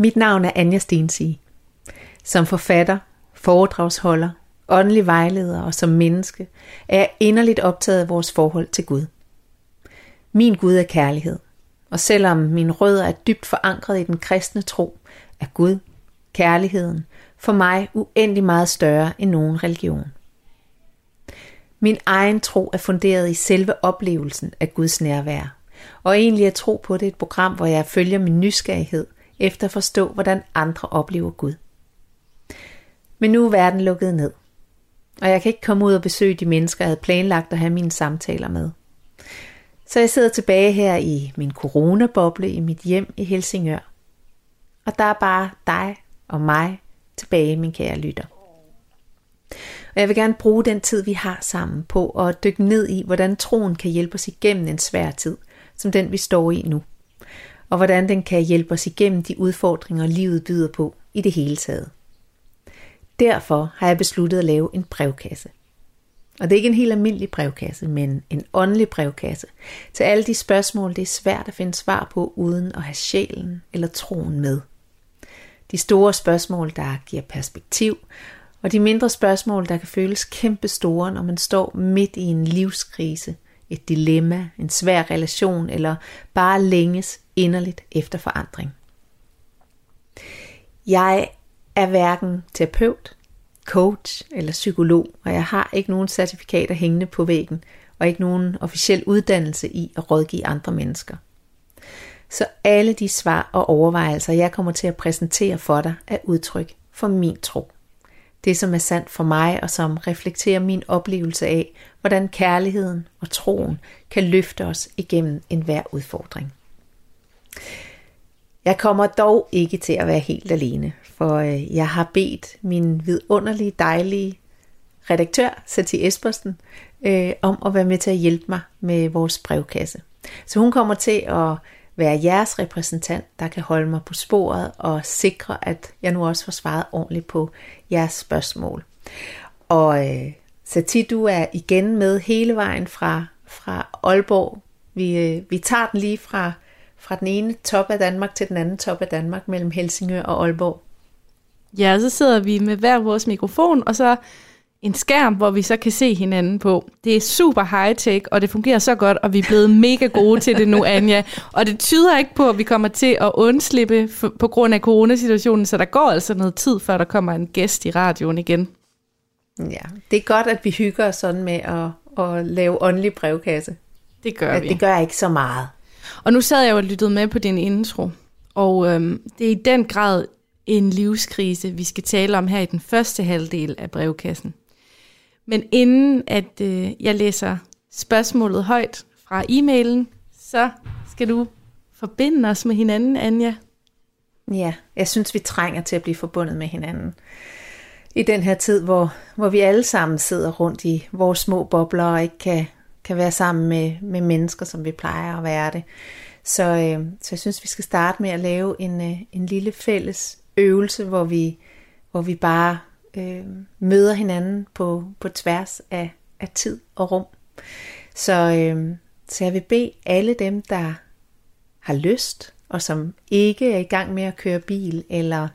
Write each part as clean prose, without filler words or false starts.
Mit navn er Anja Stensig. Som forfatter, foredragsholder, åndelig vejleder og som menneske er jeg inderligt optaget af vores forhold til Gud. Min Gud er kærlighed, og selvom mine rødder er dybt forankret i den kristne tro, er Gud, kærligheden, for mig uendelig meget større end nogen religion. Min egen tro er funderet i selve oplevelsen af Guds nærvær, og egentlig er tro på det et program, hvor jeg følger min nysgerrighed efter at forstå, hvordan andre oplever Gud. Men nu er verden lukket ned, og jeg kan ikke komme ud og besøge de mennesker, jeg havde planlagt at have mine samtaler med. Så jeg sidder tilbage her i min coronaboble i mit hjem i Helsingør. Og der er bare dig og mig tilbage, min kære lytter. Og jeg vil gerne bruge den tid, vi har sammen på at dykke ned i, hvordan troen kan hjælpe os igennem en svær tid, som den vi står i nu. Og hvordan den kan hjælpe os igennem de udfordringer, livet byder på i det hele taget. Derfor har jeg besluttet at lave en brevkasse. Og det er ikke en helt almindelig brevkasse, men en åndelig brevkasse til alle de spørgsmål, det er svært at finde svar på, uden at have sjælen eller troen med. De store spørgsmål, der giver perspektiv, og de mindre spørgsmål, der kan føles kæmpe store, når man står midt i en livskrise, et dilemma, en svær relation, eller bare længes inderligt efter forandring. Jeg er hverken terapeut, coach eller psykolog, og jeg har ikke nogen certifikater hængende på væggen, og ikke nogen officiel uddannelse i at rådgive andre mennesker. Så alle de svar og overvejelser, jeg kommer til at præsentere for dig, er udtryk for min tro. Det, som er sandt for mig, og som reflekterer min oplevelse af, hvordan kærligheden og troen kan løfte os igennem enhver udfordring. Jeg kommer dog ikke til at være helt alene, for jeg har bedt min vidunderlige, dejlige redaktør, Sati Espersen, om at være med til at hjælpe mig med vores brevkasse. Så hun kommer til at være jeres repræsentant, der kan holde mig på sporet og sikre, at jeg nu også får svaret ordentligt på jeres spørgsmål. Og Sati, du er igen med hele vejen fra Aalborg. Vi tager den lige fra den ene top af Danmark til den anden top af Danmark, mellem Helsingør og Aalborg. Ja, så sidder vi med hver vores mikrofon, og så en skærm, hvor vi så kan se hinanden på. Det er super high-tech, og det fungerer så godt, og vi er blevet mega gode til det nu, Anja. Og det tyder ikke på, at vi kommer til at undslippe på grund af coronasituationen, så der går altså noget tid, før der kommer en gæst i radioen igen. Ja, det er godt, at vi hygger os sådan med at lave åndelig brevkasse. Det gør vi. Det gør ikke så meget. Og nu sad jeg jo og lyttede med på din intro, og det er i den grad en livskrise, vi skal tale om her i den første halvdel af brevkassen. Men inden at jeg læser spørgsmålet højt fra e-mailen, så skal du forbinde os med hinanden, Anja. Ja, jeg synes, vi trænger til at blive forbundet med hinanden. I den her tid, hvor vi alle sammen sidder rundt i vores små bobler og ikke kan være sammen med mennesker, som vi plejer at være det. Så jeg synes, vi skal starte med at lave en lille fælles øvelse, hvor vi bare møder hinanden på tværs af tid og rum. Så jeg vil bede alle dem, der har lyst, og som ikke er i gang med at køre bil, eller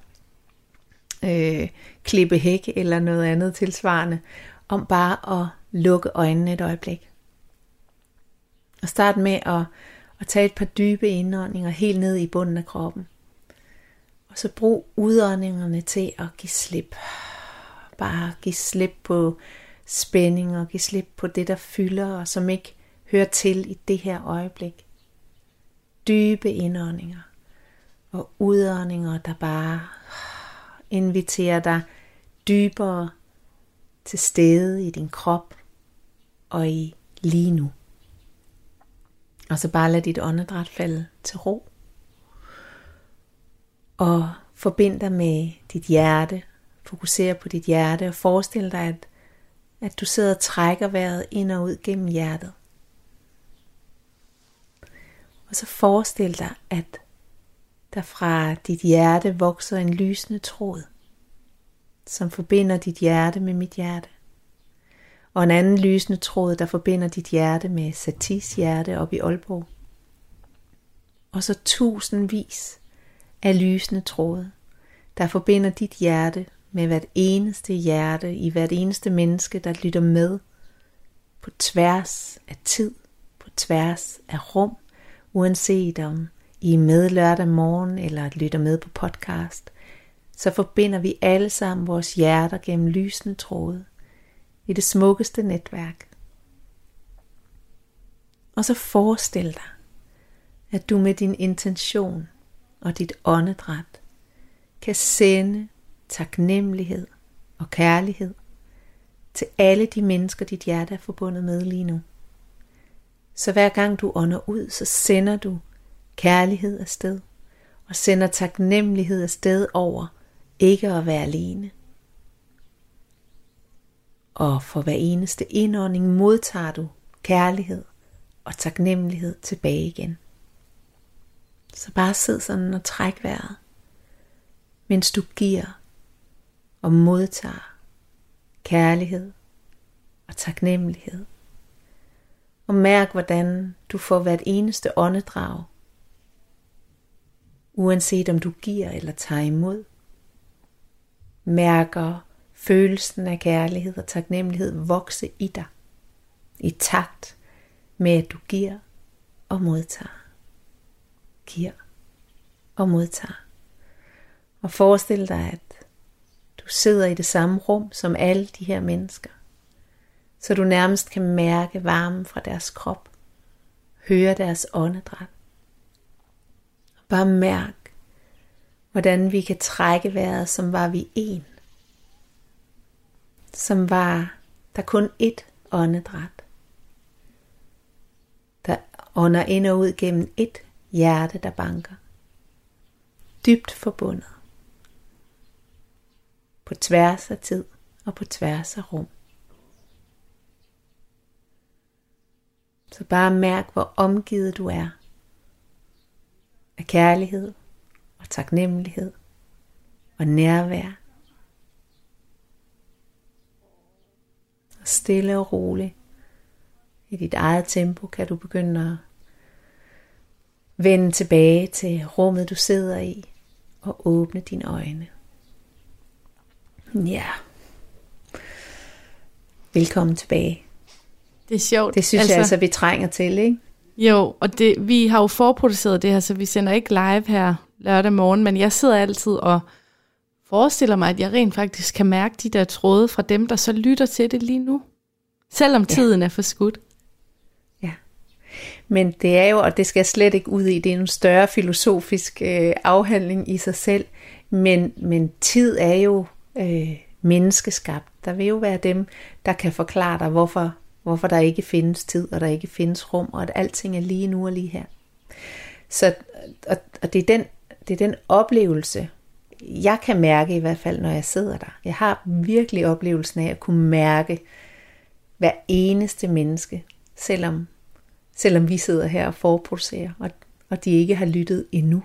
klippe hæk, eller noget andet tilsvarende, om bare at lukke øjnene et øjeblik. Og start med at tage et par dybe indåndinger helt ned i bunden af kroppen. Og så brug udåndingerne til at give slip. Bare give slip på spænding og give slip på det, der fylder og som ikke hører til i det her øjeblik. Dybe indåndinger og udåndinger, der bare inviterer dig dybere til stede i din krop og i lige nu. Og så bare lad dit åndedræt falde til ro. Og forbind dig med dit hjerte. Fokuser på dit hjerte og forestil dig, at du sidder og trækker vejret ind og ud gennem hjertet. Og så forestil dig, at der fra dit hjerte vokser en lysende tråd, som forbinder dit hjerte med mit hjerte. Og en anden lysende tråd, der forbinder dit hjerte med Satis hjerte oppe i Aalborg. Og så tusindvis af lysende tråde, der forbinder dit hjerte med hvert eneste hjerte i hvert eneste menneske, der lytter med på tværs af tid, på tværs af rum, uanset om I er med lørdag morgen eller lytter med på podcast, så forbinder vi alle sammen vores hjerter gennem lysende tråde i det smukkeste netværk. Og så forestil dig, at du med din intention og dit åndedræt kan sende taknemmelighed og kærlighed til alle de mennesker, dit hjerte er forbundet med lige nu. Så hver gang du ånder ud, så sender du kærlighed afsted, og sender taknemmelighed afsted over ikke at være alene. Og for hver eneste indånding modtager du kærlighed og taknemmelighed tilbage igen. Så bare sid sådan og træk vejret, mens du giver og modtager kærlighed og taknemmelighed. Og mærk, hvordan du får hvert eneste åndedrag, uanset om du giver eller tager imod. Mærker følelsen af kærlighed og taknemmelighed vokse i dig, i takt med at du giver og modtager. Giver og modtager. Og forestil dig, at du sidder i det samme rum som alle de her mennesker, så du nærmest kan mærke varmen fra deres krop, høre deres åndedræt. Og bare mærk, hvordan vi kan trække vejret, som var vi en. Som var der kun ét åndedræt, der ånder ind og ud gennem ét hjerte, der banker. Dybt forbundet. På tværs af tid og på tværs af rum. Så bare mærk, hvor omgivet du er af kærlighed og taknemmelighed og nærvær. Og stille og roligt i dit eget tempo kan du begynde at vende tilbage til rummet, du sidder i, og åbne dine øjne. Ja. Velkommen tilbage. Det er sjovt. Det synes jeg altså, vi trænger til, ikke? Jo, og vi har jo forproduceret det her, så vi sender ikke live her lørdag morgen, men jeg sidder altid og forestiller mig, at jeg rent faktisk kan mærke de der tråde fra dem, der så lytter til det lige nu. Selvom tiden er forskudt. Ja, men det er jo, og det skal jeg slet ikke ud i, det er en større filosofisk afhandling i sig selv, men tid er jo menneskeskabt. Der vil jo være dem, der kan forklare dig, hvorfor der ikke findes tid, og der ikke findes rum, og at alting er lige nu og lige her. Så og det er den oplevelse, jeg kan mærke i hvert fald, når jeg sidder der. Jeg har virkelig oplevelsen af at kunne mærke hver eneste menneske, selvom vi sidder her og forproducerer, og de ikke har lyttet endnu,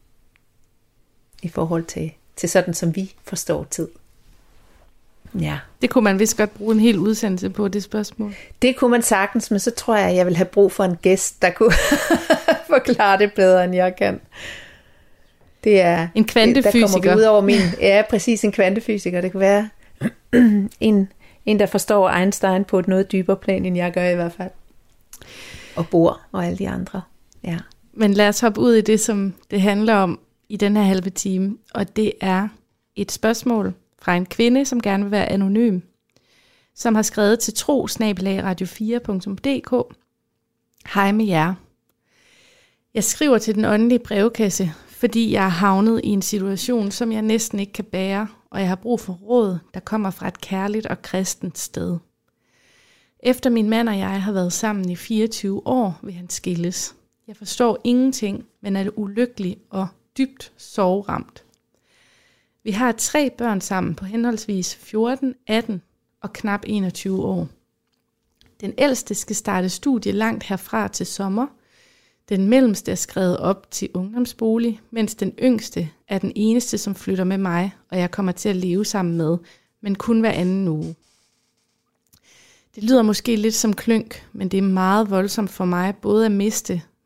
i forhold til sådan, som vi forstår tid. Ja. Det kunne man vist godt bruge en hel udsendelse på, det spørgsmål. Det kunne man sagtens, men så tror jeg vil have brug for en gæst, der kunne forklare det bedre, end jeg kan. Det er en kvantefysiker. Der kommer vi ud over ja, præcis, en kvantefysiker. Det kunne være en, der forstår Einstein på et noget dybere plan, end jeg gør i hvert fald. Og Bohr og alle de andre. Ja. Men lad os hoppe ud i det, som det handler om i den her halve time. Og det er et spørgsmål fra en kvinde, som gerne vil være anonym, som har skrevet til tro@radio4.dk. Hej med jer. Jeg skriver til den åndelige brevkasse, fordi jeg er havnet i en situation, som jeg næsten ikke kan bære, og jeg har brug for råd, der kommer fra et kærligt og kristent sted. Efter min mand og jeg har været sammen i 24 år, vil han skilles. Jeg forstår ingenting, men er ulykkelig og dybt sorgramt. Vi har 3 børn sammen på henholdsvis 14, 18 og knap 21 år. Den ældste skal starte studie langt herfra til sommer. Den mellemste er skrevet op til ungdomsbolig, mens den yngste er den eneste, som flytter med mig, og jeg kommer til at leve sammen med, men kun hver anden uge. Det lyder måske lidt som klynk, men det er meget voldsomt for mig både at miste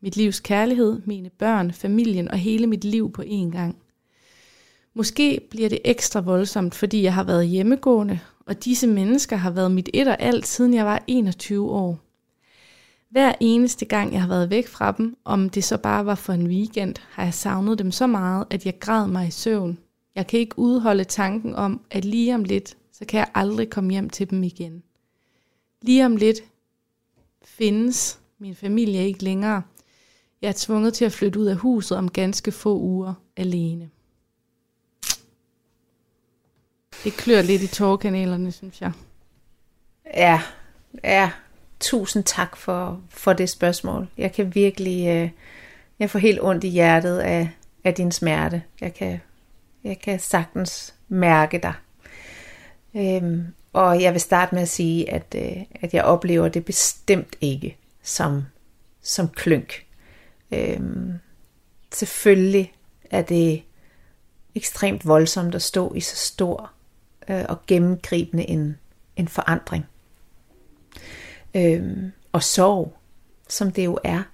Mit livs kærlighed, mine børn, familien og hele mit liv på én gang. Måske bliver det ekstra voldsomt, fordi jeg har været hjemmegående, og disse mennesker har været mit et og alt, siden jeg var 21 år. Hver eneste gang, jeg har været væk fra dem, om det så bare var for en weekend, har jeg savnet dem så meget, at jeg græd mig i søvn. Jeg kan ikke udholde tanken om, at lige om lidt, så kan jeg aldrig komme hjem til dem igen. Lige om lidt findes min familie ikke længere. Jeg er tvunget til at flytte ud af huset om ganske få uger alene. Det klør lidt i tårekanalerne, synes jeg. Ja. Tusind tak for det spørgsmål. Jeg kan virkelig, jeg får helt ondt i hjertet af din smerte. Jeg kan sagtens mærke dig. Og jeg vil starte med at sige, at jeg oplever det bestemt ikke som klynk. Selvfølgelig er det ekstremt voldsomt at stå i så stor og gennemgribende en forandring. Og sorg, som det jo er.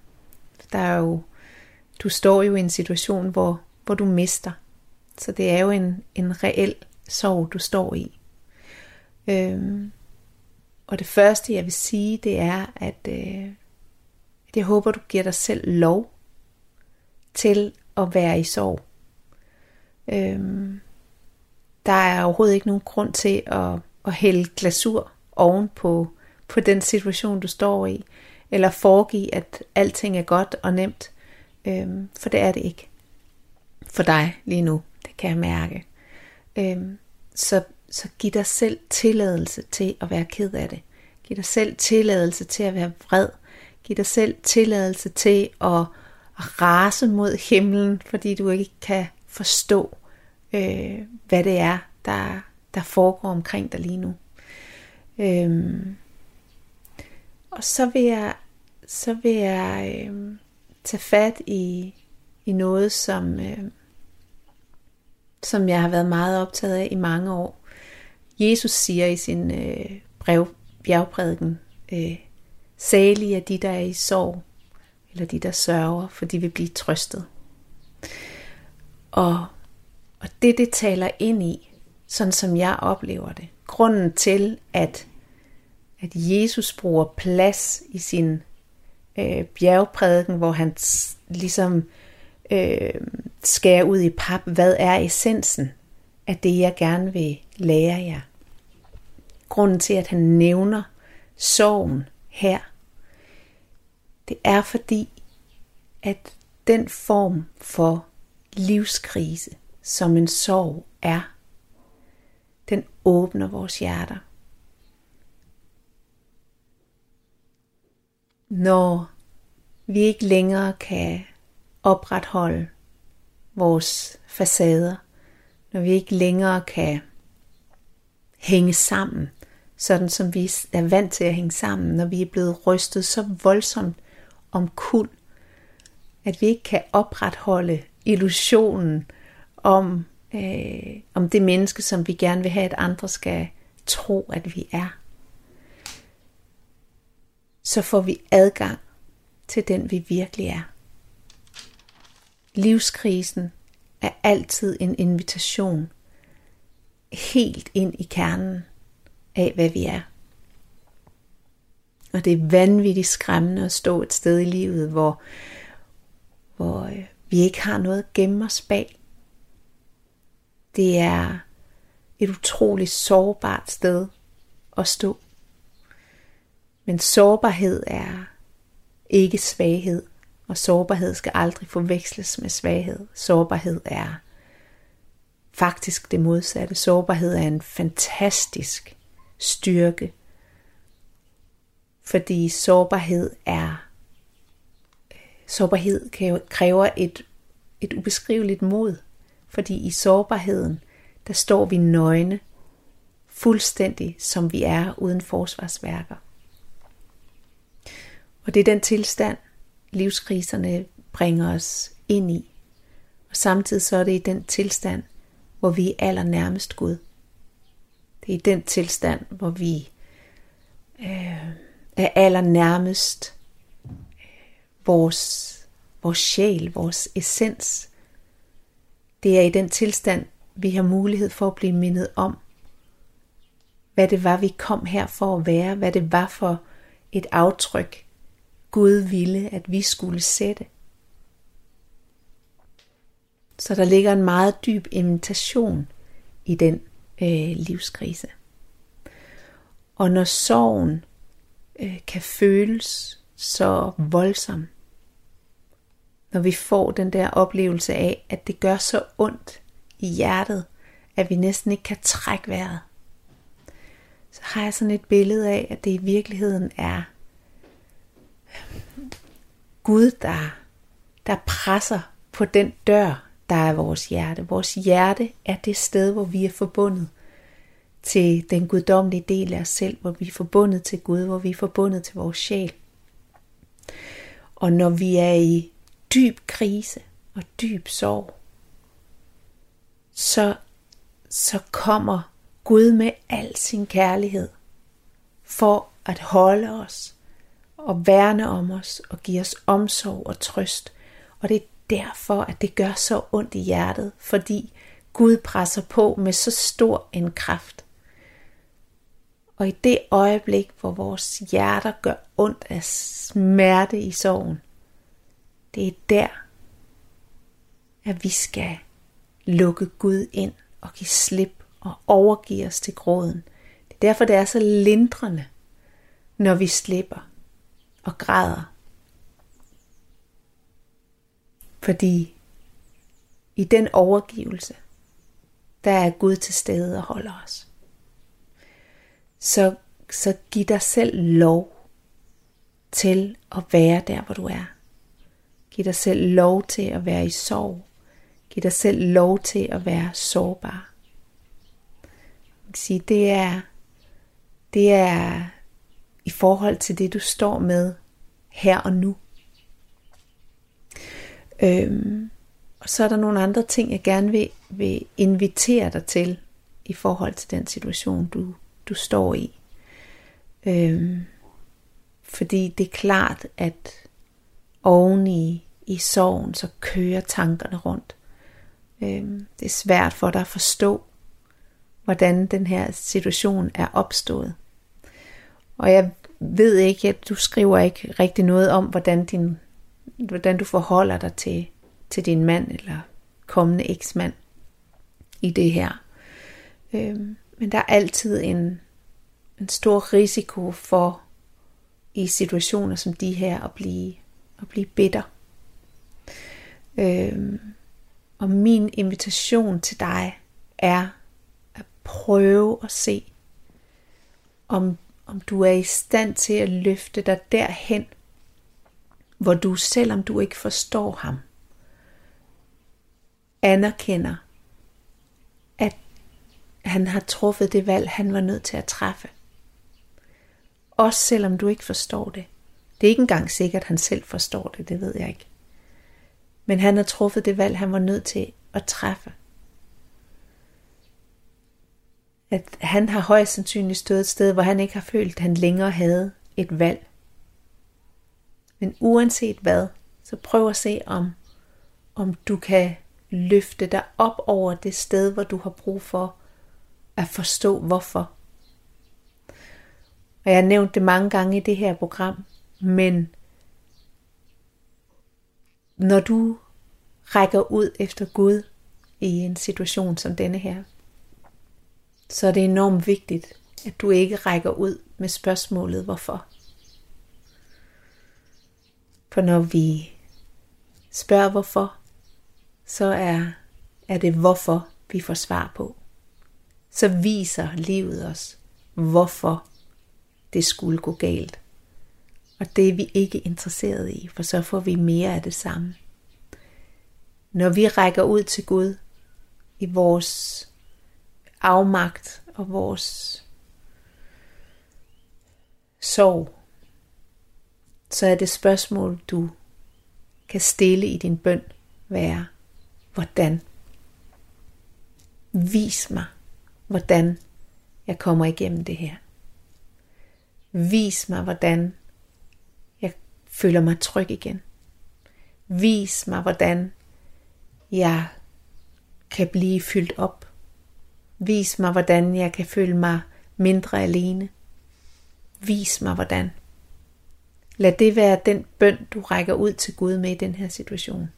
Du står jo i en situation, hvor du mister. Så det er jo en reel sorg, du står i. Og det første, jeg vil sige, det er, at jeg håber, du giver dig selv lov til at være i sorg. Der er overhovedet ikke nogen grund til at hælde glasur oven på den situation, du står i, eller foregive, at alting er godt og nemt, for det er det ikke. For dig lige nu, det kan jeg mærke. Så giv dig selv tilladelse til at være ked af det. Giv dig selv tilladelse til at være vred. Giv dig selv tilladelse til at rase mod himlen, fordi du ikke kan forstå, hvad det er, der foregår omkring dig lige nu. Og så vil jeg tage fat i noget, som jeg har været meget optaget af i mange år. Jesus siger i sin bjergprædiken, salige er de, der er i sorg, eller de, der sørger, for de vil blive trøstet. Og det taler ind i, sådan som jeg oplever det. Grunden til, at Jesus bruger plads i sin bjergprædiken, hvor han ligesom skærer ud i pap, hvad er essensen af det, jeg gerne vil lære jer. Grunden til, at han nævner sorgen her, det er fordi, at den form for livskrise, som en sorg er, den åbner vores hjerter. Når vi ikke længere kan opretholde vores facader, når vi ikke længere kan hænge sammen, sådan som vi er vant til at hænge sammen, når vi er blevet rystet så voldsomt omkuld, at vi ikke kan opretholde illusionen om det menneske, som vi gerne vil have, at andre skal tro, at vi er. Så får vi adgang til den, vi virkelig er. Livskrisen er altid en invitation helt ind i kernen af, hvad vi er. Og det er vanvittigt skræmmende at stå et sted i livet, hvor vi ikke har noget at gemme os bag. Det er et utroligt sårbart sted at stå. Men sårbarhed er ikke svaghed, og sårbarhed skal aldrig forveksles med svaghed. Sårbarhed er faktisk det modsatte. Sårbarhed er en fantastisk styrke, fordi sårbarhed kræver et ubeskriveligt mod, fordi i sårbarheden, der står vi nøgne, fuldstændig som vi er uden forsvarsværker. Og det er den tilstand, livskriserne bringer os ind i. Og samtidig så er det i den tilstand, hvor vi er allernærmest Gud. Det er i den tilstand, hvor vi er allernærmest vores vores sjæl, vores essens. Det er i den tilstand, vi har mulighed for at blive mindet om, hvad det var, vi kom her for at være, hvad det var for et aftryk, Gud ville, at vi skulle sætte. Så der ligger en meget dyb invitation i den livskrise. Og når sorgen kan føles så voldsom, når vi får den der oplevelse af, at det gør så ondt i hjertet, at vi næsten ikke kan trække vejret, så har jeg sådan et billede af, at det i virkeligheden er Gud, der presser på den dør, der er vores hjerte. Vores hjerte er det sted, hvor vi er forbundet til den guddommelige del af os selv, hvor vi er forbundet til Gud, hvor vi er forbundet til vores sjæl. Og når vi er i dyb krise og dyb sorg, så kommer Gud med al sin kærlighed for at holde os og værne om os og give os omsorg og trøst. Og det er derfor, at det gør så ondt i hjertet, fordi Gud presser på med så stor en kraft. Og i det øjeblik, hvor vores hjerter gør ondt af smerte i sorgen, det er der, at vi skal lukke Gud ind og give slip og overgive os til gråden. Det er derfor, det er så lindrende, når vi slipper og græder. Fordi i den overgivelse, der er Gud til stede og holder os. Så giv dig selv lov til at være der, hvor du er. Giv dig selv lov til at være i sorg. Giv dig selv lov til at være sårbar. Jeg kan sige, det er i forhold til det, du står med her og nu. Og så er der nogle andre ting, jeg gerne vil invitere dig til i forhold til den situation, du står i. Fordi det er klart, at oven i sorgen, så kører tankerne rundt. Det er svært for dig at forstå, hvordan den her situation er opstået. Og jeg ved ikke, at du skriver ikke rigtig noget om, hvordan du forholder dig til din mand eller kommende eksmand i det her. Men der er altid en stor risiko for i situationer som de her at blive bitter. Og min invitation til dig er at prøve at se, om du er i stand til at løfte dig derhen, hvor du, selvom du ikke forstår ham, anerkender, at han har truffet det valg, han var nødt til at træffe. Også selvom du ikke forstår det. Det er ikke engang sikkert, at han selv forstår det, det ved jeg ikke. Men han har truffet det valg, han var nødt til at træffe. At han har højst sandsynligt stået et sted, hvor han ikke har følt, at han længere havde et valg. Men uanset hvad, så prøv at se, om du kan løfte dig op over det sted, hvor du har brug for at forstå hvorfor. Og jeg har nævnt det mange gange i det her program, men når du rækker ud efter Gud i en situation som denne her, så er det enormt vigtigt, at du ikke rækker ud med spørgsmålet hvorfor. For når vi spørger hvorfor, så er det hvorfor vi får svar på. Så viser livet os, hvorfor det skulle gå galt. Og det er vi ikke interesseret i, for så får vi mere af det samme. Når vi rækker ud til Gud i vores afmagt og vores sorg, så er det spørgsmål, du kan stille i din bøn, være, hvordan? Vis mig, hvordan jeg kommer igennem det her. Vis mig, hvordan jeg føler mig tryg igen. Vis mig, hvordan jeg kan blive fyldt op. Vis mig, hvordan jeg kan føle mig mindre alene. Vis mig, hvordan. Lad det være den bøn, du rækker ud til Gud med i den her situation.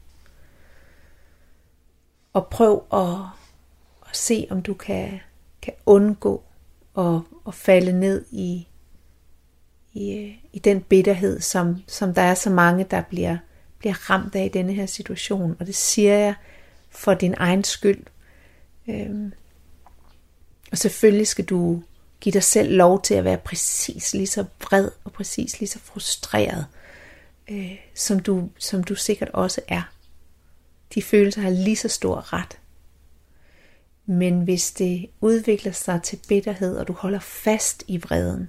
Og prøv at se, om du kan undgå at falde ned i den bitterhed, som der er så mange, der bliver ramt af i denne her situation. Og det siger jeg for din egen skyld. Og selvfølgelig skal du give dig selv lov til at være præcis lige så vred og præcis lige så frustreret, som du sikkert også er. De følelser har lige så stor ret. Men hvis det udvikler sig til bitterhed, og du holder fast i vreden,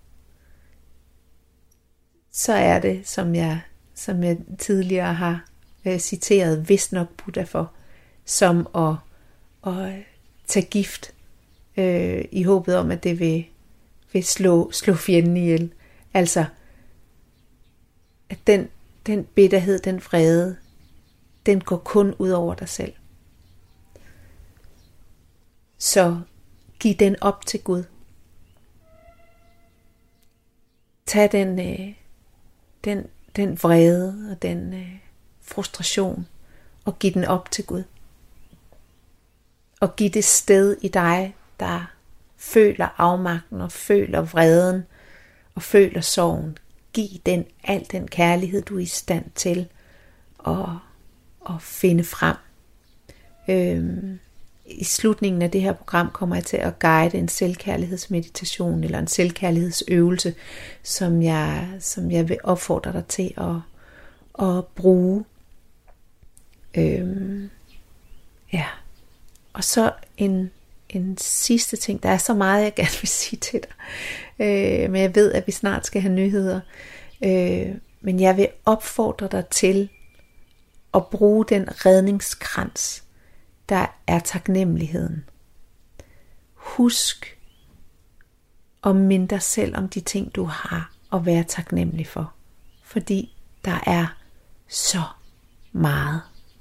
så er det, som jeg tidligere har citeret, vist nok Buddha for, som at tage gift, i håbet om, at det vil slå fjenden ihjel. Altså, at den bitterhed, den vrede, den går kun ud over dig selv. Så giv den op til Gud. Tag den vrede og den frustration og giv den op til Gud. Og giv det sted i dig, der føler afmagten og føler vreden og føler sorgen. Giv den al den kærlighed, du er i stand til at finde frem. I slutningen af det her program kommer jeg til at guide en selvkærlighedsmeditation eller en selvkærlighedsøvelse, som jeg vil opfordre dig til at bruge. Ja. Og så en sidste ting. Der er så meget, jeg gerne vil sige til dig. Men jeg ved, at vi snart skal have nyheder. Men jeg vil opfordre dig til at bruge den redningskrans, der er taknemmeligheden. Husk at minde dig selv om de ting, du har at være taknemmelig for. Fordi der er så meget.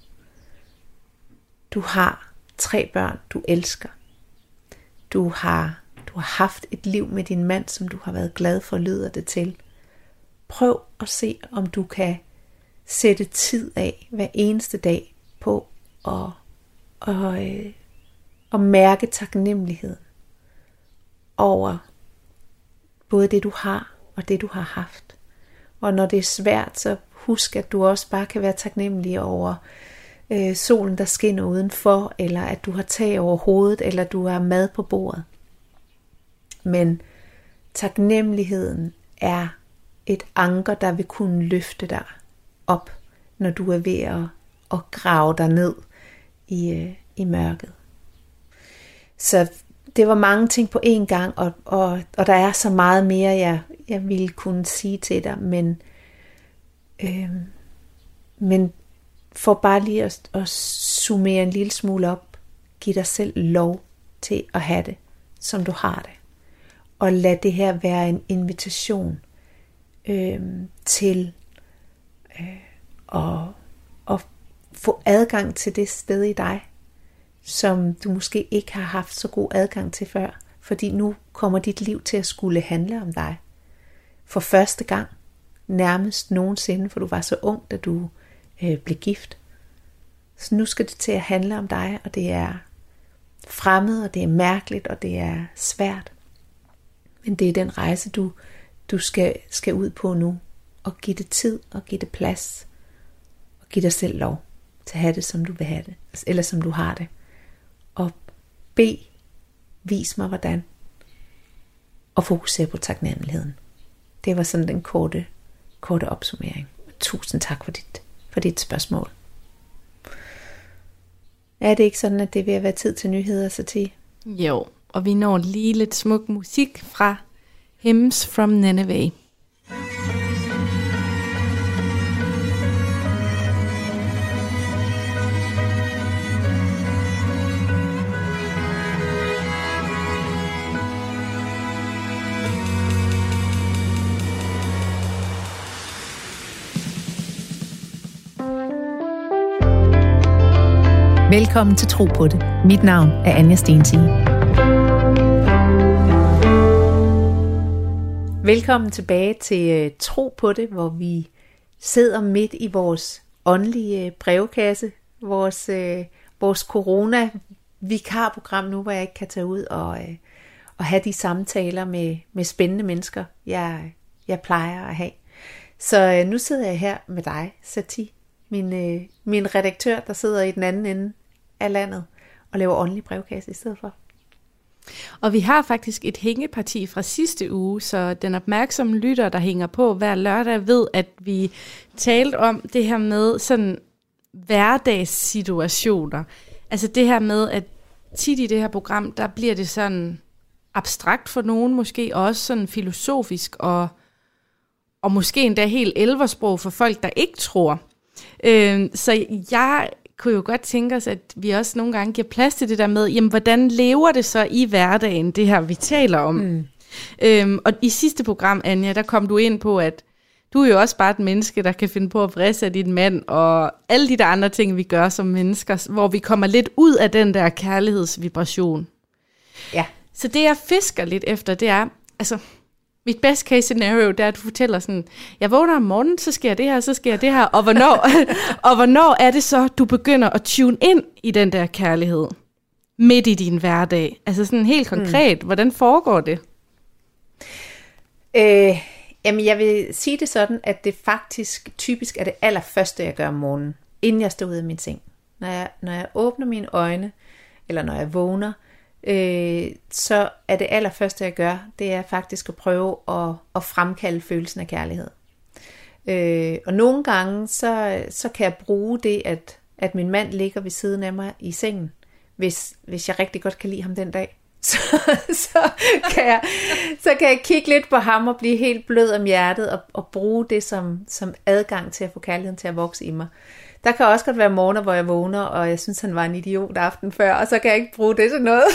Du har 3 børn, du elsker. Du har haft et liv med din mand, som du har været glad for, lyder det til. Prøv at se, om du kan sætte tid af hver eneste dag på at mærke taknemmeligheden over både det, du har og det, du har haft. Og når det er svært, så husk, at du også bare kan være taknemmelig over solen, der skinner udenfor, eller at du har tag over hovedet, eller du har mad på bordet. Men taknemmeligheden er et anker, der vil kunne løfte dig op, når du er ved at grave dig ned i mørket. Så det var mange ting på én gang, og der er så meget mere, jeg ville kunne sige til dig, men for bare lige at summere en lille smule op, giv dig selv lov til at have det, som du har det. Og lad det her være en invitation til at få adgang til det sted i dig, som du måske ikke har haft så god adgang til før. Fordi nu kommer dit liv til at skulle handle om dig. For første gang, nærmest nogensinde, for du var så ung, da du blev gift. Så nu skal det til at handle om dig, og det er fremmed, og det er mærkeligt, og det er svært. Men det er den rejse, du skal ud på nu. Og give det tid, og give det plads. Og give dig selv lov til at have det, som du vil have det. Eller som du har det. Og vis mig hvordan. Og fokusere på taknemmeligheden. Det var sådan den korte opsummering. Tusind tak for dit spørgsmål. Er det ikke sådan, at det er ved at være tid til nyheder, så til? Jo, og vi når lige lidt smuk musik fra Hymns from Nineveh. Velkommen til Tro på det. Mit navn er Anja Stensige. Velkommen tilbage til Tro på det, hvor vi sidder midt i vores åndelige brevkasse, vores corona-vikarprogram nu, hvor jeg ikke kan tage ud og have de samtaler med spændende mennesker, jeg plejer at have. Så nu sidder jeg her med dig, Sati, min redaktør, der sidder i den anden ende af landet og laver åndelig brevkasse i stedet for. Og vi har faktisk et hængeparti fra sidste uge, så den opmærksomme lytter, der hænger på hver lørdag, ved, at vi talte om det her med sådan hverdagssituationer. Altså det her med, at tit i det her program, der bliver det sådan abstrakt for nogen, måske også sådan filosofisk, og måske endda helt elversprog for folk, der ikke tror. Så jeg kunne jo godt tænke os, at vi også nogle gange giver plads til det der med, jamen hvordan lever det så i hverdagen, det her vi taler om. Og i sidste program, Anja, der kom du ind på, at du er jo også bare et menneske, der kan finde på at vrisse af din mand, og alle de der andre ting, vi gør som mennesker, hvor vi kommer lidt ud af den der kærlighedsvibration. Ja. Så det jeg fisker lidt efter, det er, altså mit best case scenario, det er, at du fortæller sådan, jeg vågner om morgenen, så sker det her, så sker det her, og hvornår er det så, du begynder at tune ind i den der kærlighed midt i din hverdag? Altså sådan helt konkret, hvordan foregår det? Jamen jeg vil sige det sådan, at det faktisk typisk er det allerførste, jeg gør om morgenen, inden jeg står ud af min seng. Når jeg åbner mine øjne, eller når jeg vågner, så er det allerførste, jeg gør, det er faktisk at prøve at fremkalde følelsen af kærlighed. Og nogle gange, så kan jeg bruge det, at min mand ligger ved siden af mig i sengen, hvis jeg rigtig godt kan lide ham den dag. Så kan jeg kigge lidt på ham og blive helt blød om hjertet og bruge det som adgang til at få kærligheden til at vokse i mig. Der kan også godt være morgener, hvor jeg vågner, og jeg synes, han var en idiot aften før, og så kan jeg ikke bruge det til noget.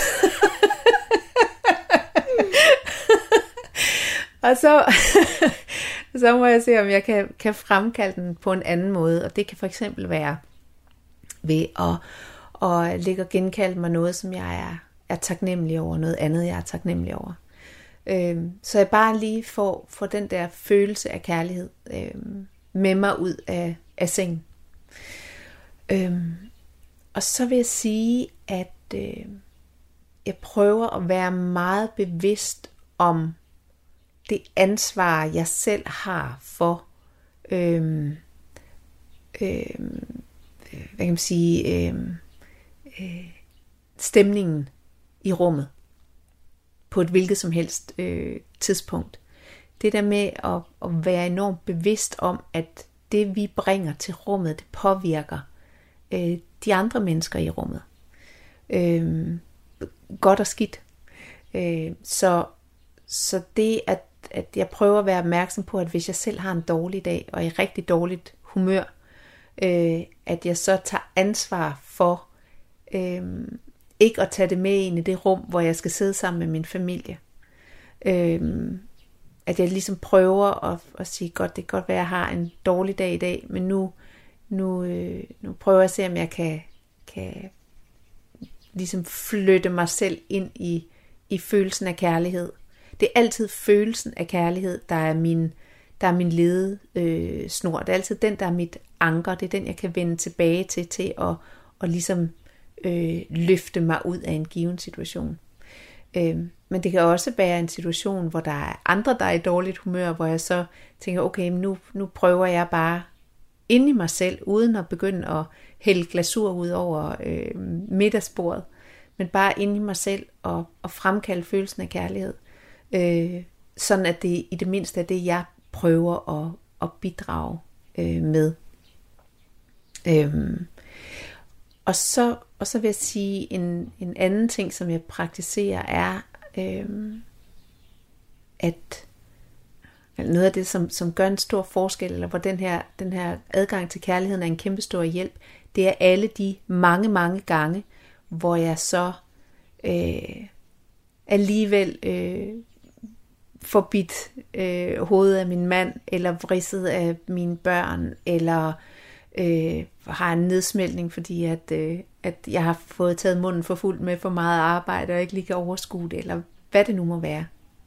Og så må jeg se, om jeg kan fremkalde den på en anden måde, og det kan for eksempel være ved at ligge og genkalde mig noget, som jeg er taknemmelig over, noget andet, jeg er taknemmelig over. Så jeg bare lige får den der følelse af kærlighed med mig ud af sengen. Og så vil jeg sige, at jeg prøver at være meget bevidst om det ansvar, jeg selv har for hvad kan man sige, stemningen i rummet på et hvilket som helst tidspunkt. Det der med at være enormt bevidst om, at det vi bringer til rummet, det påvirker de andre mennesker i rummet. Godt og skidt. Så det at jeg prøver at være opmærksom på, at hvis jeg selv har en dårlig dag, og er i rigtig dårligt humør, at jeg så tager ansvar for ikke at tage det med ind i det rum, hvor jeg skal sidde sammen med min familie. At jeg ligesom prøver at sige, godt, det kan godt være, at jeg har en dårlig dag i dag, men nu prøver jeg at se, om jeg kan ligesom flytte mig selv ind i følelsen af kærlighed. Det er altid følelsen af kærlighed, der er min ledesnor. Det er altid den, der er mit anker. Det er den, jeg kan vende tilbage til at ligesom løfte mig ud af en given situation. Men det kan også være en situation, hvor der er andre, der er i dårligt humør, hvor jeg så tænker, okay, nu prøver jeg bare inde i mig selv, uden at begynde at hælde glasur ud over middagsbordet, men bare inde i mig selv og fremkalde følelsen af kærlighed. Sådan at det i det mindste er det, jeg prøver at bidrage med. Og så vil jeg sige, en anden ting, som jeg praktiserer, er, at noget af det, som gør en stor forskel, eller hvor den her adgang til kærligheden er en kæmpe stor hjælp, det er alle de mange, mange gange, hvor jeg så alligevel forbidt hovedet af min mand, eller vridset af mine børn, eller har en nedsmeltning, fordi at jeg har fået taget munden for fuld med for meget arbejde, og ikke lige kan overskue det, eller hvad det nu må være.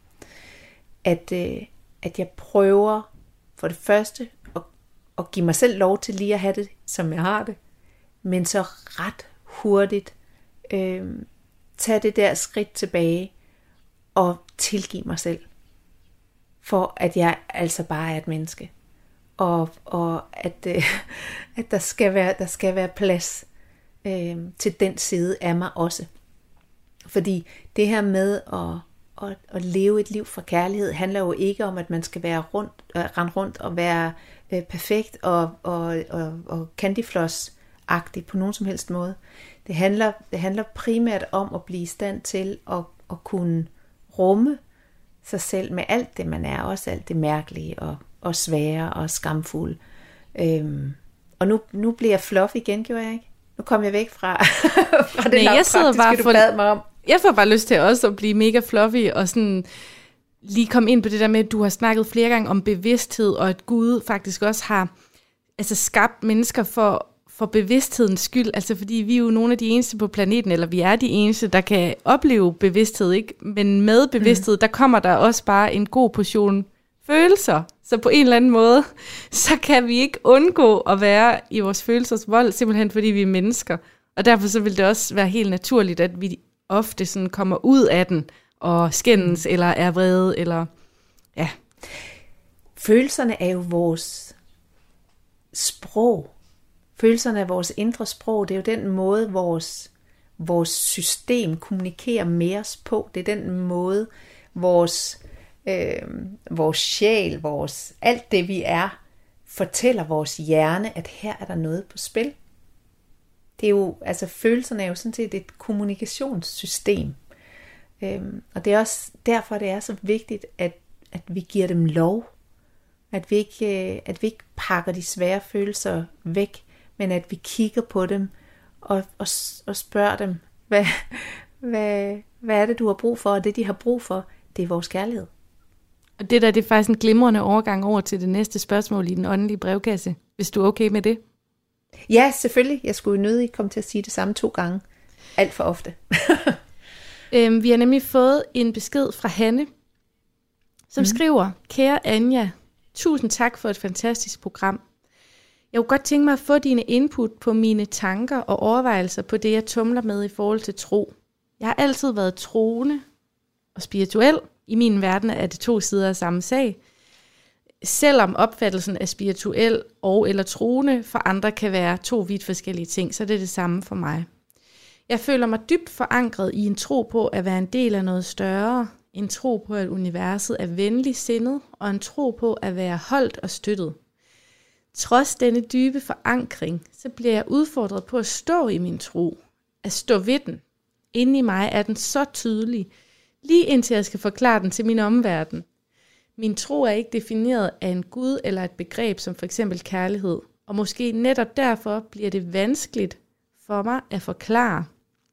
At jeg prøver for det første at give mig selv lov til lige at have det, som jeg har det, men så ret hurtigt tage det der skridt tilbage og tilgive mig selv, for at jeg altså bare er et menneske, og at der skal være plads til den side af mig også. Fordi det her med at leve et liv for kærlighed handler jo ikke om, at man skal være rende rundt og være perfekt og candyfloss-agtig på nogen som helst måde. Det handler primært om at blive i stand til at kunne rumme sig selv med alt det, man er, også alt det mærkelige og svære og skamfulde. Og nu bliver jeg fluffy igen, gjorde jeg ikke? Nu kom jeg væk fra det lavpraktiske, du bad mig om. Jeg får bare lyst til også at blive mega fluffy og sådan lige komme ind på det der med, at du har snakket flere gange om bevidsthed, og at Gud faktisk også har skabt mennesker for bevidsthedens skyld. Altså fordi vi er jo nogle af de eneste på planeten, eller vi er de eneste, der kan opleve bevidsthed, ikke? Men med bevidsthed, der kommer der også bare en god portion følelser. Så på en eller anden måde, så kan vi ikke undgå at være i vores følelsers vold, simpelthen fordi vi er mennesker. Og derfor så vil det også være helt naturligt, at vi ofte sådan kommer ud af den og skændes eller er vrede eller ja. Følelserne er jo vores sprog. Følelserne er vores indre sprog. Det er jo den måde vores system kommunikerer med os på. Det er den måde vores sjæl, alt det vi er, fortæller vores hjerne, at her er der noget på spil. Det er jo, følelserne er jo sådan set et kommunikationssystem. Og det er også derfor, det er så vigtigt, at vi giver dem lov. At vi ikke pakker de svære følelser væk, men at vi kigger på dem og spørger dem, hvad er det, du har brug for? Og det, de har brug for, det er vores kærlighed. Og det er faktisk en glimrende overgang over til det næste spørgsmål i den åndelige brevkasse, hvis du er okay med det. Ja, selvfølgelig. Jeg skulle jo nødig komme til at sige det samme 2 gange. Alt for ofte. Vi har nemlig fået en besked fra Hanne, som skriver: Kære Anja, tusind tak for et fantastisk program. Jeg kunne godt tænke mig at få dine input på mine tanker og overvejelser på det, jeg tumler med i forhold til tro. Jeg har altid været troende og spirituel. I min verden er det 2 sider af samme sag. Selvom opfattelsen af spirituel og eller troende for andre kan være 2 vidt forskellige ting, så er det samme for mig. Jeg føler mig dybt forankret i en tro på at være en del af noget større, en tro på, at universet er venlig sindet, og en tro på at være holdt og støttet. Trods denne dybe forankring, så bliver jeg udfordret på at stå i min tro, at stå ved den. Inde i mig er den så tydelig, lige indtil jeg skal forklare den til min omverden. Min tro er ikke defineret af en Gud eller et begreb som for eksempel kærlighed, og måske netop derfor bliver det vanskeligt for mig at forklare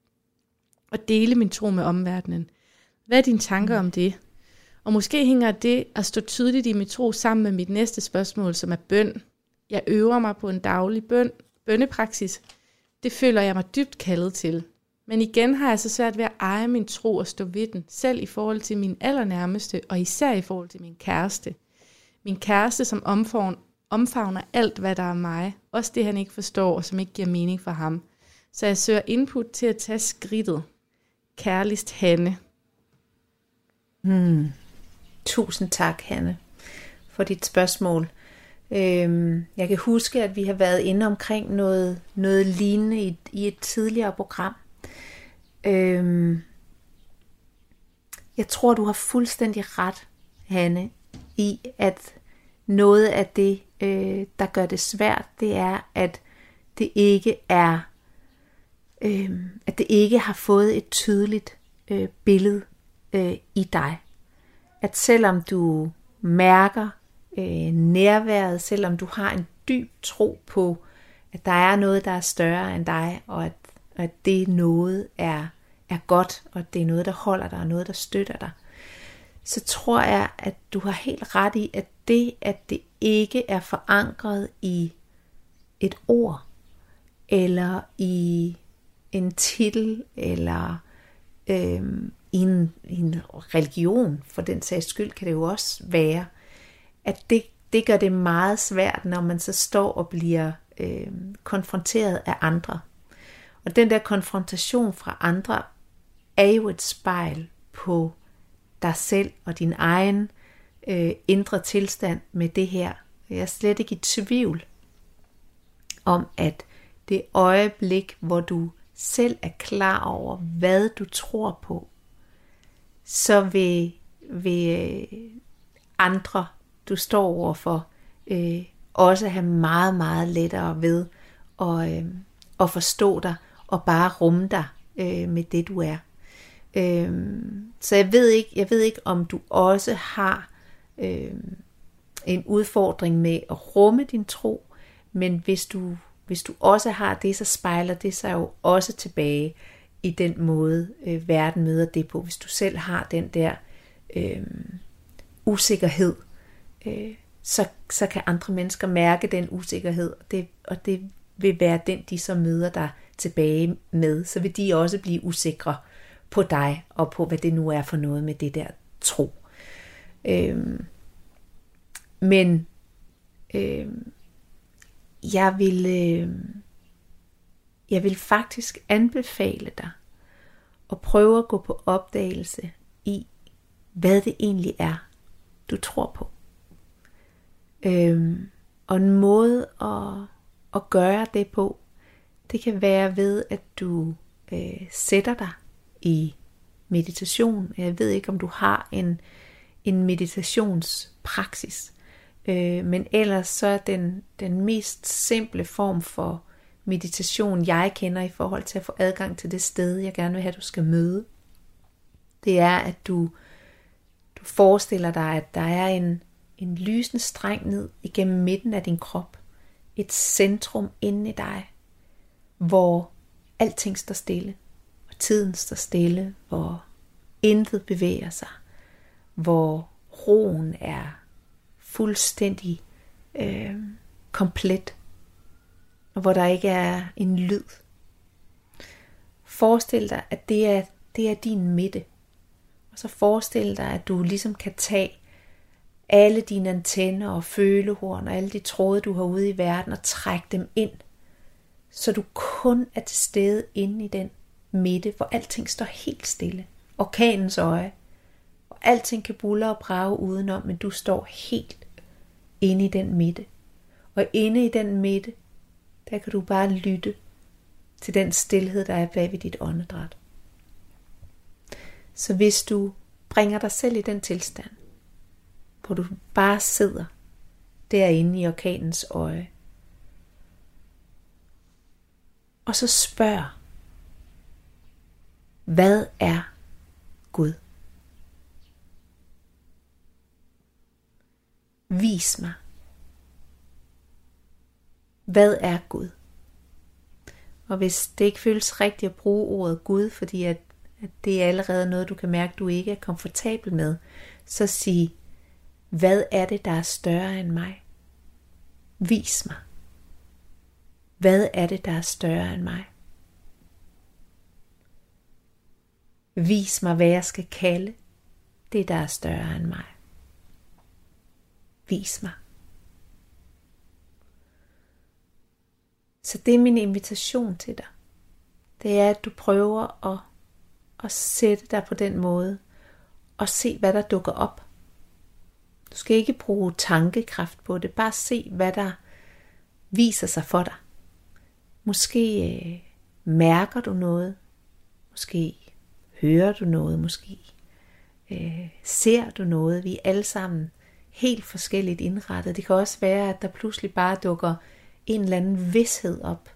og dele min tro med omverdenen. Hvad er dine tanker om det? Og måske hænger det at stå tydeligt i min tro sammen med mit næste spørgsmål, som er bøn. Jeg øver mig på en daglig bønnepraksis. Det føler jeg mig dybt kaldet til. Men igen har jeg så svært ved at eje min tro og stå ved den, selv i forhold til min allernærmeste, og især i forhold til min kæreste. Min kæreste, som omfavner alt, hvad der er mig, også det han ikke forstår, og som ikke giver mening for ham. Så jeg søger input til at tage skridtet. Kærligst Hanne. Tusind tak, Hanne, for dit spørgsmål. Jeg kan huske, at vi har været inde omkring noget lignende i et tidligere program. Jeg tror, du har fuldstændig ret, Hanne, i at noget af det, der gør det svært, det er, at det ikke er, at det ikke har fået et tydeligt billede i dig. At selvom du mærker nærværet, selvom du har en dyb tro på, at der er noget, der er større end dig, og at det noget er godt, og at det er noget, der holder dig, og noget, der støtter dig, så tror jeg, at du har helt ret i, at det ikke er forankret i et ord, eller i en titel, eller i en religion, for den sags skyld kan det jo også være, at det gør det meget svært, når man så står og bliver konfronteret af andre. Og den der konfrontation fra andre er jo et spejl på dig selv og din egen indre tilstand med det her. Jeg er slet ikke i tvivl om, at det øjeblik, hvor du selv er klar over, hvad du tror på, så vil andre, du står overfor, også have meget, meget lettere ved at forstå dig og bare rumme dig med det, du er. Så jeg ved ikke, om du også har en udfordring med at rumme din tro, men hvis du også har det, så spejler det sig jo også tilbage i den måde, verden møder det på. Hvis du selv har den der usikkerhed, så kan andre mennesker mærke den usikkerhed, og det vil være den, de så møder dig tilbage med. Så vil de også blive usikre på dig, og på hvad det nu er for noget med det der tro. Men jeg vil faktisk anbefale dig at prøve at gå på opdagelse i, hvad det egentlig er, du tror på. Og en måde at gøre det på, det kan være ved, at du sætter dig i meditation. Jeg ved ikke, om du har en meditationspraksis, men ellers så er den mest simple form for meditation, jeg kender i forhold til at få adgang til det sted, jeg gerne vil have, du skal møde, det er, at du forestiller dig, at der er en lysende streng ned igennem midten af din krop, et centrum inde i dig, hvor alting står stille, hvor tiden står stille, hvor intet bevæger sig, hvor roen er fuldstændig komplet, og hvor der ikke er en lyd. Forestil dig, at det er din midte, og så forestil dig, at du ligesom kan tage alle dine antenner og følehorn og alle de tråde, du har ude i verden, og trække dem ind, så du kun er til stede inde i den midte, hvor alting står helt stille. Orkanens øje, hvor alting kan buldre og brage udenom, men du står helt inde i den midte. Og inde i den midte, der kan du bare lytte til den stilhed, der er bag ved dit åndedræt. Så hvis du bringer dig selv i den tilstand, hvor du bare sidder derinde i orkanens øje, og så spørg, hvad er Gud? Vis mig. Hvad er Gud? Og hvis det ikke føles rigtigt at bruge ordet Gud, fordi at det er allerede noget, du kan mærke, du ikke er komfortabel med, så sig, hvad er det, der er større end mig? Vis mig. Hvad er det, der er større end mig? Vis mig, hvad jeg skal kalde det, der er større end mig. Vis mig. Så det er min invitation til dig. Det er, at du prøver at sætte dig på den måde og se, hvad der dukker op. Du skal ikke bruge tankekraft på det. Bare se, hvad der viser sig for dig. Måske mærker du noget. Måske hører du noget. Måske ser du noget. Vi er alle sammen helt forskelligt indrettet. Det kan også være, at der pludselig bare dukker en eller anden vished op.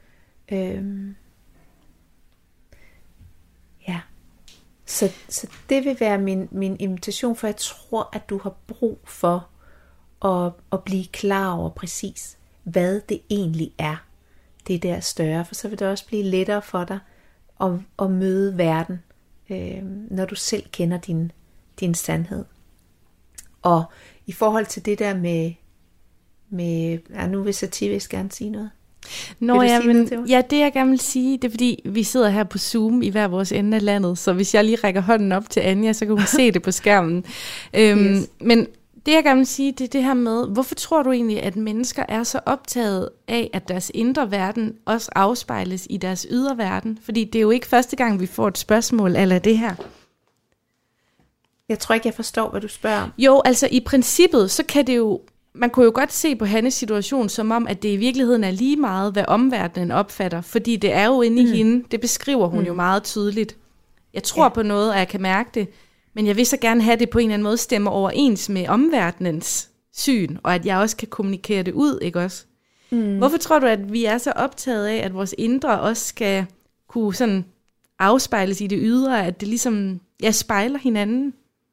Ja. Så det vil være min invitation, for jeg tror, at du har brug for at blive klar over præcis, hvad det egentlig er, det der større. For så vil det også blive lettere for dig at møde verden, når du selv kender din sandhed. Og i forhold til det der nu vil Sativist gerne sige noget. Ja, det jeg gerne vil sige, det er fordi, vi sidder her på Zoom i hver vores ende af landet, så hvis jeg lige rækker hånden op til Anja, så kan hun se det på skærmen. Yes. Men det jeg gerne vil sige, det er det her med, hvorfor tror du egentlig, at mennesker er så optaget af, at deres indre verden også afspejles i deres ydre verden? Fordi det er jo ikke første gang, vi får et spørgsmål eller det her. Jeg tror ikke, jeg forstår, hvad du spørger om. Jo, altså i princippet, så kan det jo, man kunne jo godt se på Hannes situation, som om, at det i virkeligheden er lige meget, hvad omverdenen opfatter, fordi det er jo inde i hende, det beskriver hun jo meget tydeligt. Jeg tror på noget, og jeg kan mærke det, men jeg vil så gerne have det på en eller anden måde stemme overens med omverdenens syn, og at jeg også kan kommunikere det ud, ikke også? Hvorfor tror du, at vi er så optaget af, at vores indre også skal kunne sådan afspejles i det ydre, at det ligesom spejler hinanden?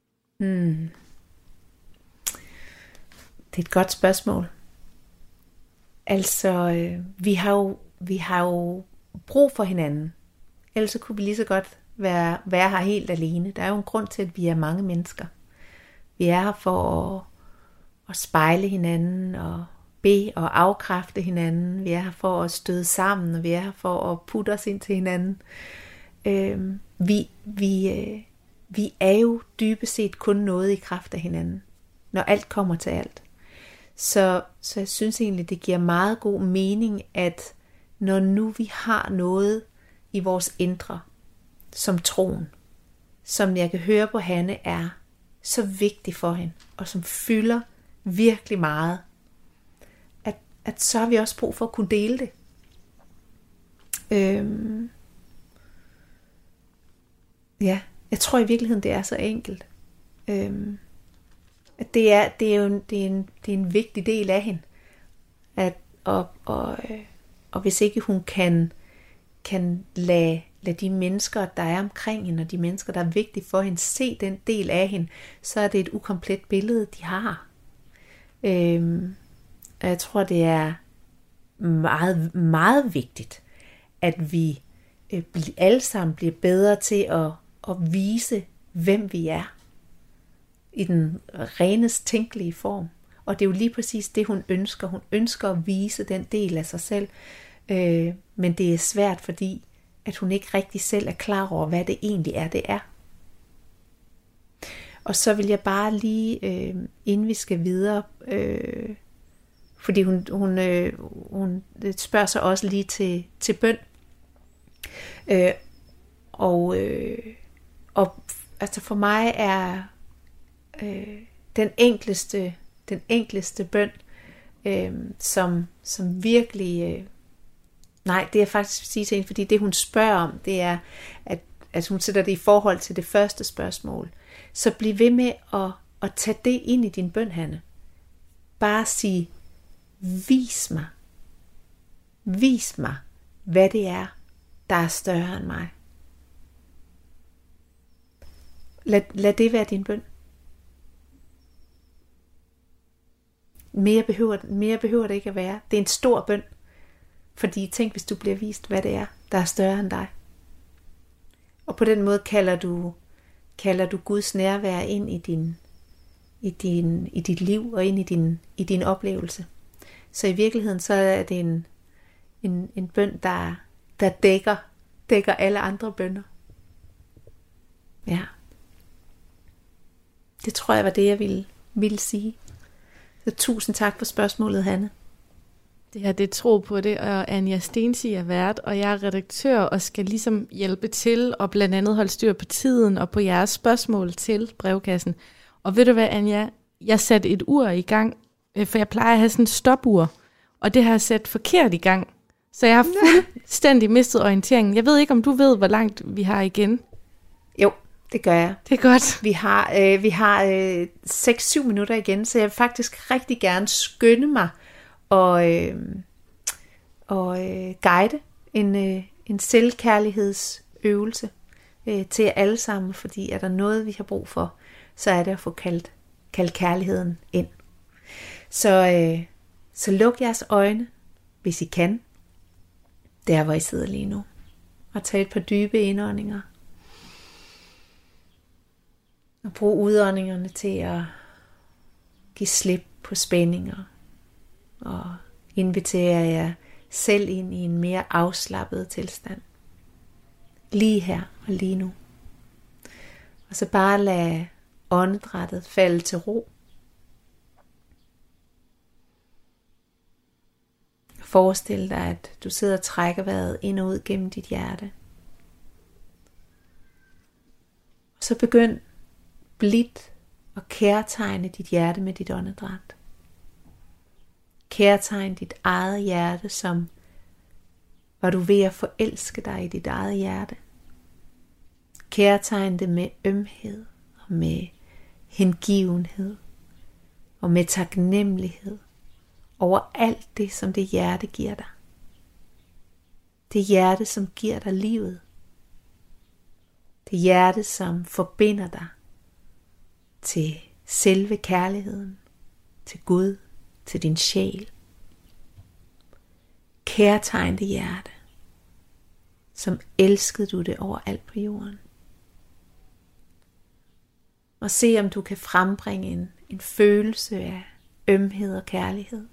Det er et godt spørgsmål. Altså, vi har jo brug for hinanden. Ellers kunne vi lige så godt være her helt alene. Der er jo en grund til, at vi er mange mennesker. Vi er her for at spejle hinanden og bede og afkræfte hinanden. Vi er her for at støde sammen, og vi er her for at putte os ind til hinanden. Vi er jo dybest set kun noget i kraft af hinanden, når alt kommer til alt. Så jeg synes egentlig, det giver meget god mening, at når nu vi har noget i vores indre, som troen, som jeg kan høre på Hanne er så vigtig for hende, og som fylder virkelig meget, at så har vi også brug for at kunne dele det. Ja, jeg tror i virkeligheden, det er så enkelt. At det er en vigtig del af hende. Og hvis ikke hun kan lade de mennesker, der er omkring hende, og de mennesker, der er vigtige for hende, se den del af hende, så er det et ukomplet billede, de har. Og jeg tror, det er meget, meget vigtigt, at vi alle sammen bliver bedre til at vise, hvem vi er, i den renest tænkelige form. Og det er jo lige præcis det, hun ønsker. Hun ønsker at vise den del af sig selv, men det er svært, fordi at hun ikke rigtig selv er klar over, hvad det egentlig er, det er. Og så vil jeg bare lige, inden vi skal videre, fordi hun spørger sig også lige til bøn. Og altså for mig er den enkleste bøn, som virkelig, nej, det er faktisk sige til hende, fordi det hun spørger om, det er, at hun sætter det i forhold til det første spørgsmål. Så bliv ved med at tage det ind i din bøn, Hanne. Bare sig, vis mig, hvad det er, der er større end mig. Lad det være din bøn. Mere behøver det ikke at være. Det er en stor bøn. Fordi tænk, hvis du bliver vist, hvad det er, der er større end dig. Og på den måde kalder du Guds nærvær ind i dit liv og ind i din oplevelse. Så i virkeligheden så er det en bøn, der dækker alle andre bønner. Ja. Det tror jeg var det, jeg ville sige. Så tusind tak for spørgsmålet, Hanne. Det her, det er Tro på det, og Anja Stensig er vært, og jeg er redaktør og skal ligesom hjælpe til og blandt andet holde styr på tiden og på jeres spørgsmål til brevkassen. Og ved du hvad, Anja? Jeg satte et ur i gang, for jeg plejer at have sådan et stopur, og det har jeg sat forkert i gang. Så jeg har fuldstændig mistet orienteringen. Jeg ved ikke, om du ved, hvor langt vi har igen. Jo, det gør jeg. Det er godt. Vi har 6-7 minutter igen, så jeg vil faktisk rigtig gerne skynde mig og guide en selvkærlighedsøvelse til jer alle sammen, fordi er der noget, vi har brug for, så er det at få kaldt kærligheden ind. Så luk jeres øjne, hvis I kan, der hvor I sidder lige nu, og tag et par dybe indåndinger. Og brug udåndingerne til at give slip på spændinger inviterer jeg selv ind i en mere afslappet tilstand. Lige her og lige nu. Og så bare lad åndedrættet falde til ro. Forestil dig, at du sidder og trækker vejret ind og ud gennem dit hjerte. Og så begynd blidt at kærtegne dit hjerte med dit åndedræt. Kærtegn dit eget hjerte, som var du ved at forelske dig i dit eget hjerte. Kærtegn det med ømhed og med hengivenhed og med taknemmelighed over alt det, som det hjerte giver dig. Det hjerte, som giver dig livet. Det hjerte, som forbinder dig til selve kærligheden, til Gud, til din sjæl. Kærtegn det hjerte, som elskede du det over alt på jorden. Og se om du kan frembringe en følelse af ømhed og kærlighed.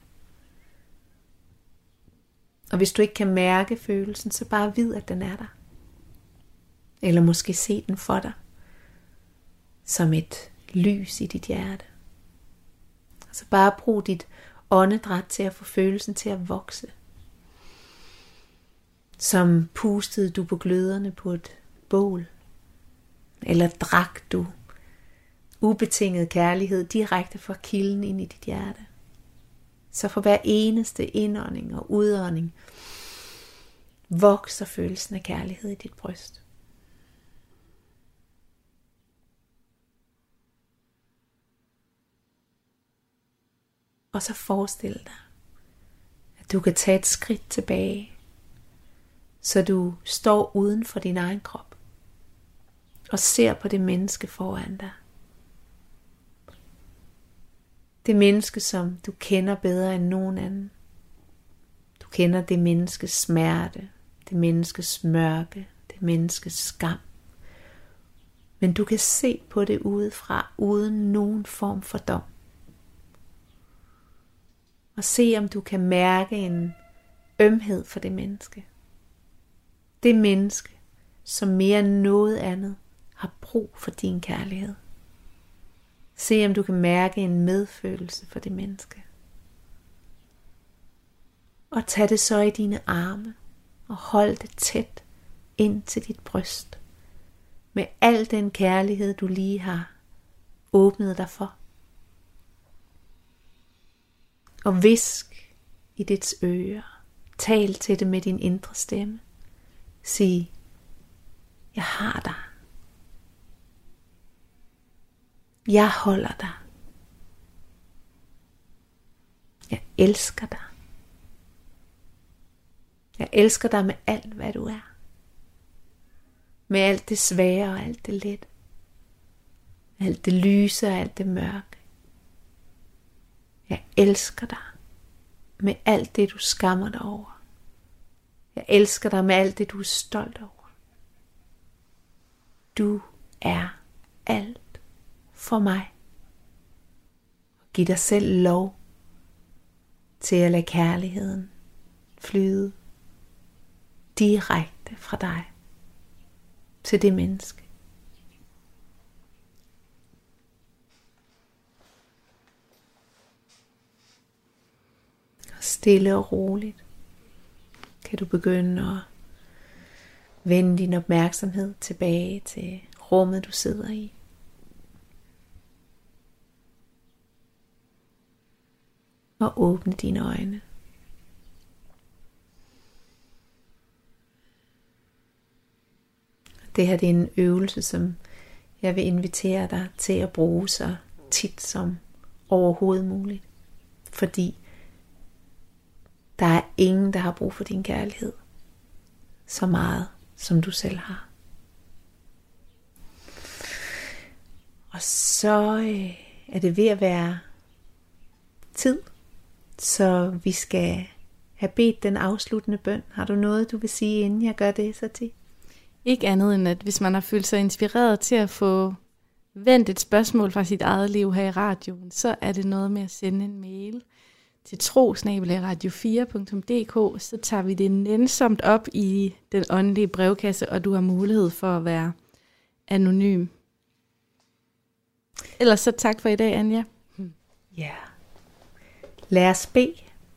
Og hvis du ikke kan mærke følelsen, så bare vid, at den er der. Eller måske se den for dig, som et lys i dit hjerte. Og så bare brug dit åndedræt til at få følelsen til at vokse. Som pustede du på gløderne på et bål. Eller drak du ubetinget kærlighed direkte fra kilden ind i dit hjerte. Så for hver eneste indånding og udånding vokser følelsen af kærlighed i dit bryst. Og så forestil dig, at du kan tage et skridt tilbage, så du står uden for din egen krop og ser på det menneske foran dig. Det menneske, som du kender bedre end nogen anden. Du kender det menneskes smerte, det menneskes mørke, det menneskes skam. Men du kan se på det udefra, uden nogen form for dom. Og se om du kan mærke en ømhed for det menneske. Det menneske, som mere end noget andet har brug for din kærlighed. Se om du kan mærke en medfølelse for det menneske. Og tag det så i dine arme og hold det tæt ind til dit bryst. Med al den kærlighed du lige har åbnet dig for. Og visk i dets ører. Tal til det med din indre stemme. Sig, jeg har dig. Jeg holder dig. Jeg elsker dig. Jeg elsker dig med alt, hvad du er. Med alt det svære og alt det let. Alt det lyse og alt det mørke. Jeg elsker dig med alt det, du skammer dig over. Jeg elsker dig med alt det, du er stolt over. Du er alt for mig. Giv dig selv lov til at lade kærligheden flyde direkte fra dig til det menneske. Og stille og roligt kan du begynde at vende din opmærksomhed tilbage til rummet, du sidder i. Og åbne dine øjne. Det her det er en øvelse, som jeg vil invitere dig til at bruge så tit som overhovedet muligt. Fordi der er ingen, der har brug for din kærlighed så meget, som du selv har. Og så er det ved at være tid, så vi skal have bedt den afsluttende bøn. Har du noget, du vil sige, inden jeg gør det, Sati? Ikke andet end, at hvis man har følt sig inspireret til at få vendt et spørgsmål fra sit eget liv her i radioen, så er det noget med at sende en mail til tro@radio4.dk, så tager vi det nænsomt op i den åndelige brevkasse, og du har mulighed for at være anonym. Ellers så tak for i dag, Anja. Ja. Lad os bede.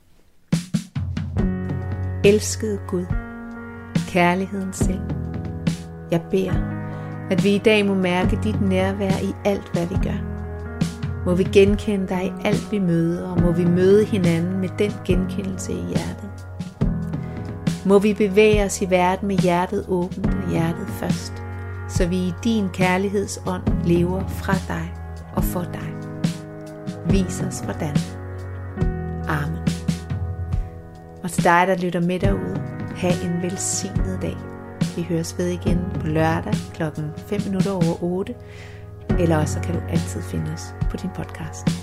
Elskede Gud, kærligheden selv. Jeg beder, at vi i dag må mærke dit nærvær i alt, hvad vi gør. Må vi genkende dig i alt, vi møder, og må vi møde hinanden med den genkendelse i hjertet. Må vi bevæge os i verden med hjertet åbent og hjertet først, så vi i din kærlighedsånd lever fra dig og for dig. Vis os hvordan. Amen. Og til dig, der lytter med derude, have en velsignet dag. Vi høres ved igen på lørdag klokken 8:05, eller også kan du altid finde os på din podcast.